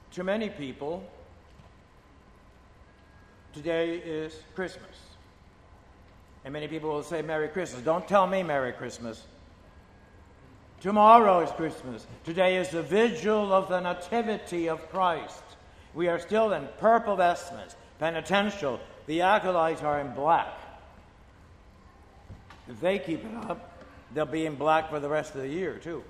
To many people, today is Christmas. And many people will say, Merry Christmas. Don't tell me Merry Christmas. Tomorrow is Christmas. Today is the vigil of the Nativity of Christ. We are still in purple vestments, penitential. The acolytes are in black. If they keep it up, they'll be in black for the rest of the year, too.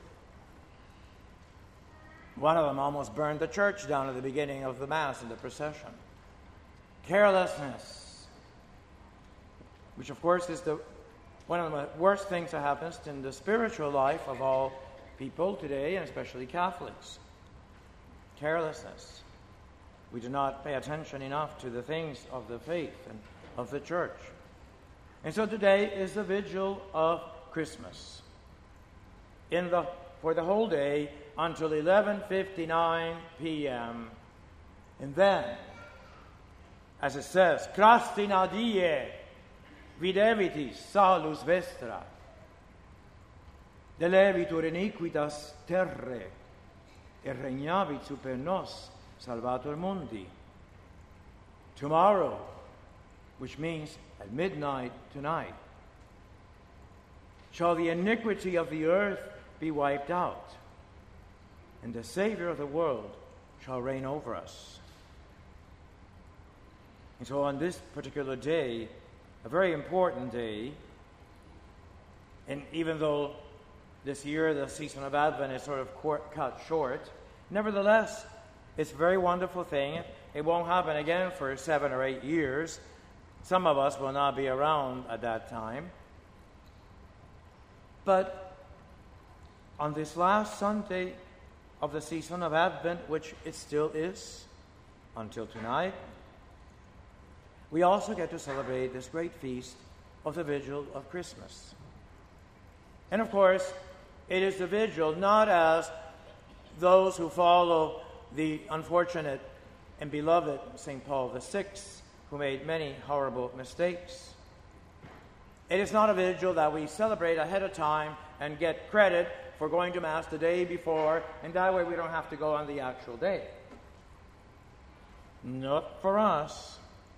One of them almost burned the church down at the beginning of the Mass in the procession. Carelessness, which of course is one of the worst things that happens in the spiritual life of all people today, and especially Catholics. Carelessness. We do not pay attention enough to the things of the faith and of the church. And so today is the vigil of Christmas. For the whole day until 11:59 p.m. And then, as it says, Crastina die videvitis salus vestra, delevitur iniquitas terre, et regnavit super nos salvator mundi. Tomorrow, which means at midnight tonight, shall the iniquity of the earth be wiped out, and the Savior of the world shall reign over us. And so on this particular day, a very important day, and even though this year the season of Advent is sort of cut short, nevertheless, it's a very wonderful thing. It won't happen again for 7 or 8 years. Some of us will not be around at that time. But on this last Sunday of the season of Advent, which it still is until tonight, we also get to celebrate this great feast of the Vigil of Christmas. And of course, it is the vigil not as those who follow the unfortunate and beloved St. Paul VI, who made many horrible mistakes. It is not a vigil that we celebrate ahead of time and get credit for going to Mass the day before, and that way we don't have to go on the actual day. Not for us.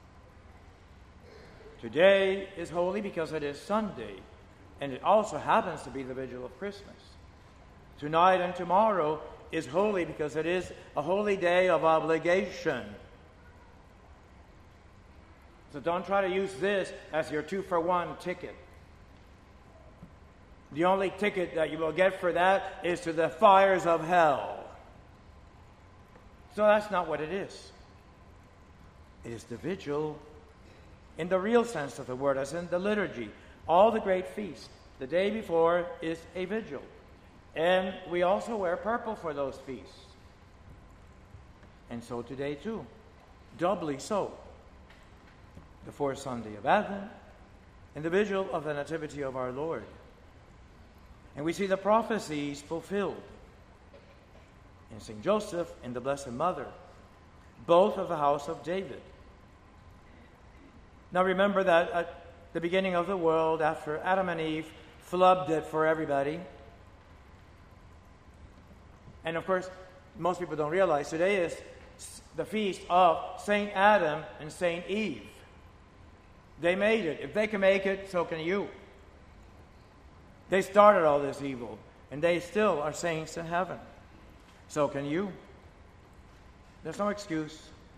Today is holy because it is Sunday, and it also happens to be the vigil of Christmas. Tonight and tomorrow is holy because it is a holy day of obligation. So don't try to use this as your 2-for-1 ticket. The only ticket that you will get for that is to the fires of hell. So that's not what it is. It is the vigil in the real sense of the word, as in the liturgy. All the great feasts, the day before is a vigil. And we also wear purple for those feasts. And so today too, doubly so. The fourth Sunday of Advent and the vigil of the Nativity of our Lord. And we see the prophecies fulfilled in St. Joseph and the Blessed Mother, both of the house of David. Now remember that at the beginning of the world, after Adam and Eve flubbed it for everybody, and of course, most people don't realize today is the feast of St. Adam and St. Eve. They made it. If they can make it, so can you. They started all this evil, and they still are saints in heaven. So can you. There's no excuse.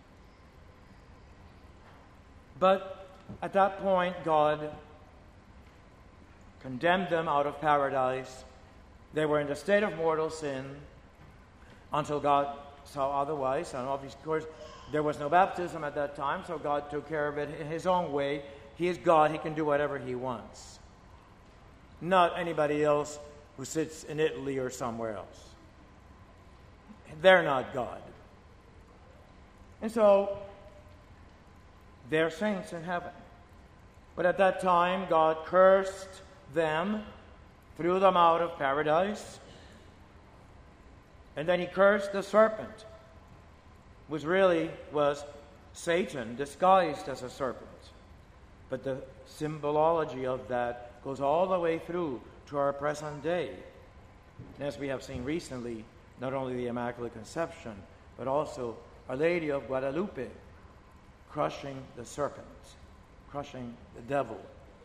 But at that point, God condemned them out of paradise. They were in the state of mortal sin until God saw otherwise. And of course, there was no baptism at that time, so God took care of it in His own way. He is God. He can do whatever He wants. Not anybody else who sits in Italy or somewhere else. They're not God. And so, they're saints in heaven. But at that time, God cursed them, threw them out of paradise, and then He cursed the serpent, which really was Satan disguised as a serpent. But the symbolology of that goes all the way through to our present day. And as we have seen recently, not only the Immaculate Conception, but also Our Lady of Guadalupe, crushing the serpent, crushing the devil.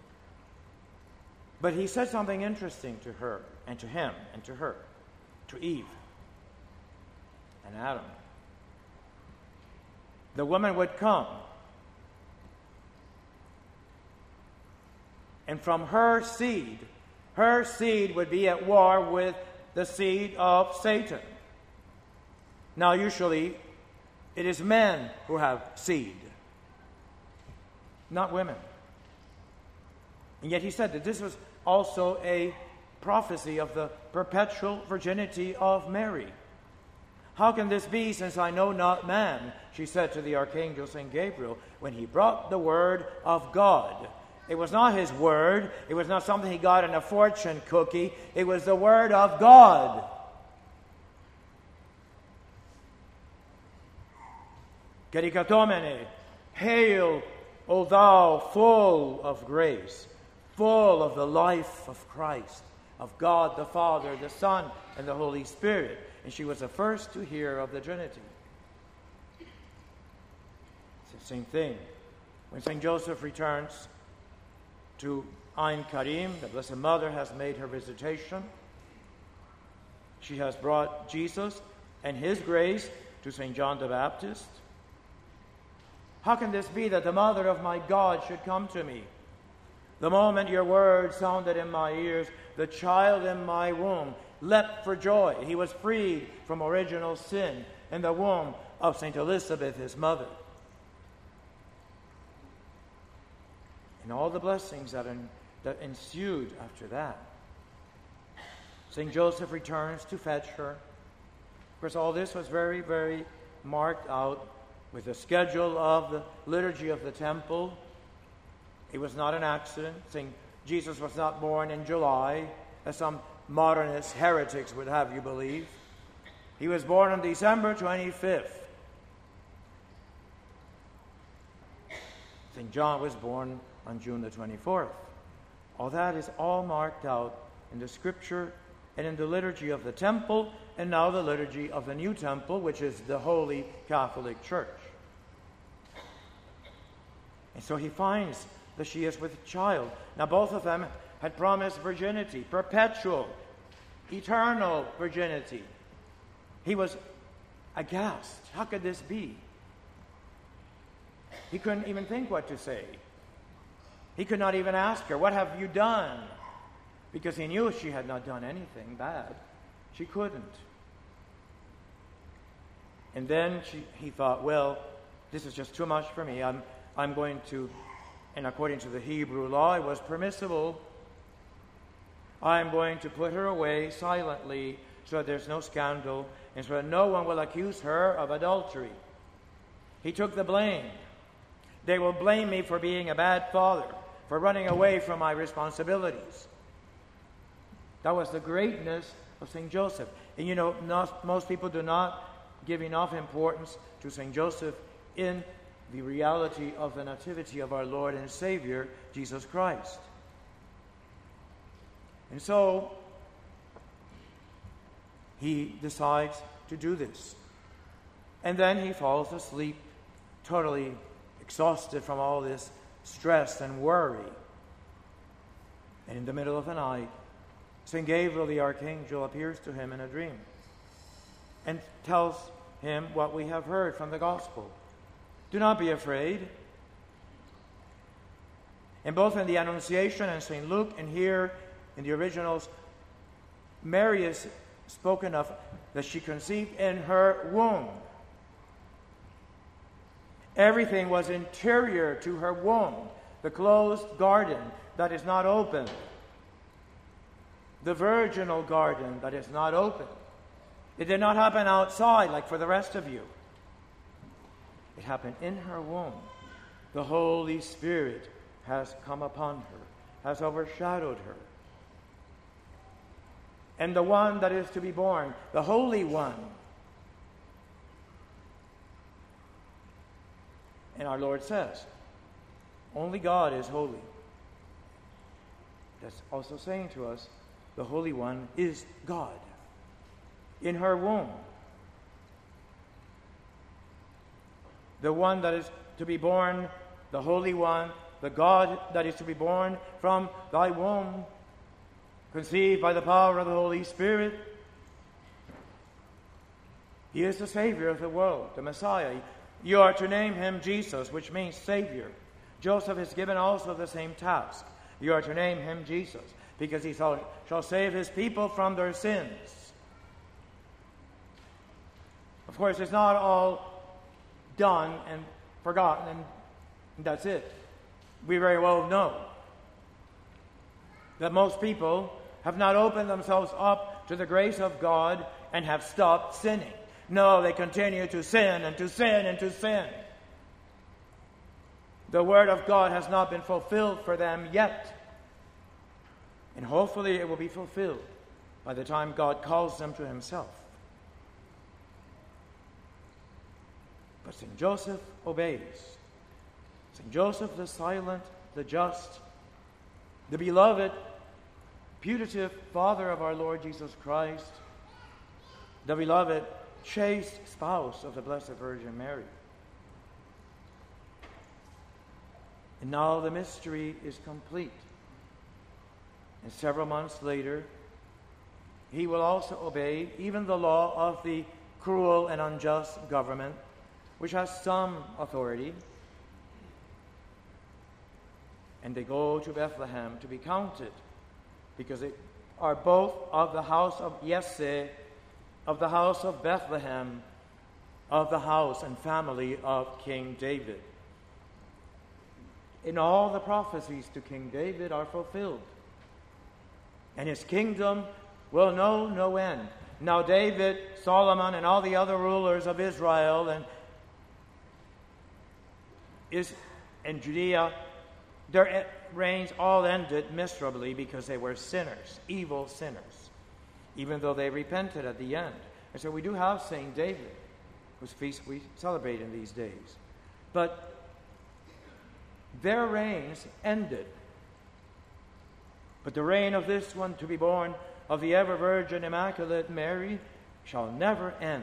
But he said something interesting to her, and to him, and to her, to Eve and Adam. The woman would come, and from her seed would be at war with the seed of Satan. Now, usually, it is men who have seed, not women. And yet he said that this was also a prophecy of the perpetual virginity of Mary. How can this be, since I know not man? She said to the archangel St. Gabriel when he brought the word of God. It was not his word. It was not something he got in a fortune cookie. It was the word of God. Kerikatomene, hail, O thou full of grace, full of the life of Christ, of God the Father, the Son, and the Holy Spirit. And she was the first to hear of the Trinity. It's the same thing. When St. Joseph returns to Ein Karim, the Blessed Mother has made her visitation. She has brought Jesus and his grace to St. John the Baptist. How can this be that the Mother of my God should come to me? The moment your word sounded in my ears, the child in my womb leapt for joy. He was freed from original sin in the womb of St. Elizabeth, his mother. And all the blessings that ensued after that. St. Joseph returns to fetch her. Of course, all this was very, very marked out with the schedule of the liturgy of the temple. It was not an accident. Jesus was not born in July, as some modernist heretics would have you believe. He was born on December 25th. St. John was born on June the 24th. All that is all marked out in the scripture and in the liturgy of the temple, and now the liturgy of the new temple, which is the Holy Catholic Church. And so he finds that she is with child. Now both of them had promised virginity, perpetual, eternal virginity. He was aghast. How could this be? He couldn't even think what to say. He could not even ask her, "What have you done?" Because he knew she had not done anything bad. She couldn't. And then he thought, well, this is just too much for me. I'm going to, and according to the Hebrew law, it was permissible. I'm going to put her away silently so that there's no scandal and so that no one will accuse her of adultery. He took the blame. They will blame me for being a bad father, for running away from my responsibilities. That was the greatness of St. Joseph. And most people do not give enough importance to St. Joseph in the reality of the nativity of our Lord and Savior, Jesus Christ. And so, he decides to do this. And then he falls asleep, totally exhausted from all this stress and worry. And in the middle of the night, St. Gabriel the Archangel appears to him in a dream and tells him what we have heard from the Gospel. Do not be afraid. And both in the Annunciation and St. Luke and here in the originals, Mary is spoken of that she conceived in her womb. Everything was interior to her womb, the closed garden that is not open, the virginal garden that is not open. It did not happen outside like for the rest of you. It happened in her womb. The Holy Spirit has come upon her, has overshadowed her. And the one that is to be born, the Holy One. And our Lord says, only God is holy. That's also saying to us, the Holy One is God in her womb. the one that is to be born, the Holy One, the God that is to be born from thy womb, conceived by the power of the Holy Spirit. He is the Savior of the world, the Messiah. You are to name him Jesus, which means Savior. Joseph is given also the same task. You are to name him Jesus, because he shall save his people from their sins. Of course, it's not all done and forgotten, and that's it. We very well know that most people have not opened themselves up to the grace of God and have stopped sinning. No, they continue to sin and to sin and to sin. The Word of God has not been fulfilled for them yet. And hopefully it will be fulfilled by the time God calls them to himself. But St. Joseph obeys. St. Joseph, the silent, the just, the beloved, putative Father of our Lord Jesus Christ, the beloved, chaste spouse of the Blessed Virgin Mary. And now the mystery is complete. And several months later, he will also obey even the law of the cruel and unjust government, which has some authority. And they go to Bethlehem to be counted, because they are both of the house of Jesse, of the house of Bethlehem, of the house and family of King David. And all the prophecies to King David are fulfilled. And his kingdom will know no end. Now David, Solomon, and all the other rulers of Israel and Judea, their reigns all ended miserably because they were sinners, evil sinners, even though they repented at the end. And so we do have St. David, whose feast we celebrate in these days. But their reigns ended. But the reign of this one to be born of the ever-Virgin Immaculate Mary shall never end.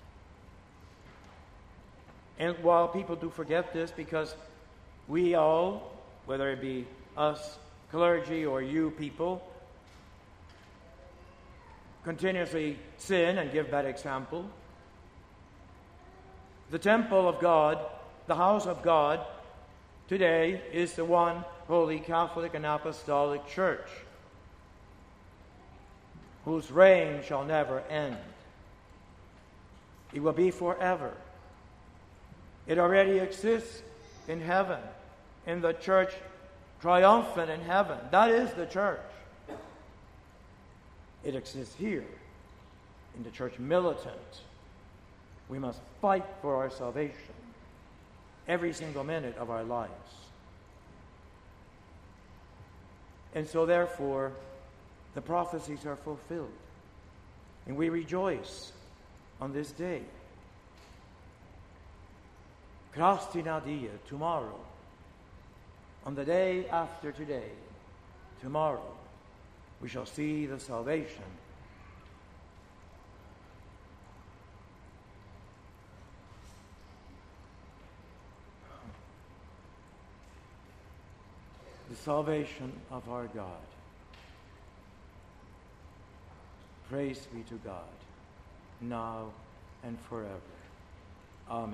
And while people do forget this, because we all, whether it be us clergy or you people, continuously sin and give bad example, the temple of God, the house of God, today is the one Holy Catholic and Apostolic Church, whose reign shall never end. It will be forever. It already exists in heaven, in the church triumphant in heaven. That is the church. It exists here, in the church militant. We must fight for our salvation every single minute of our lives. And so therefore, the prophecies are fulfilled. And we rejoice on this day. Krastina dia, tomorrow. On the day after today, tomorrow, we shall see the salvation of our God. Praise be to God, now and forever. Amen.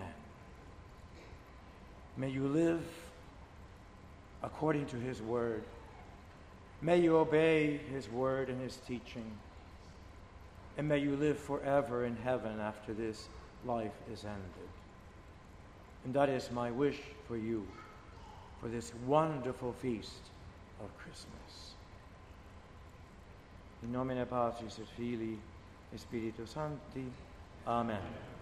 May you live according to his word. May you obey his word and his teaching. And may you live forever in heaven after this life is ended. And that is my wish for you, for this wonderful feast of Christmas. In nomine Patris et Filii et Spiritus Sancti. Amen.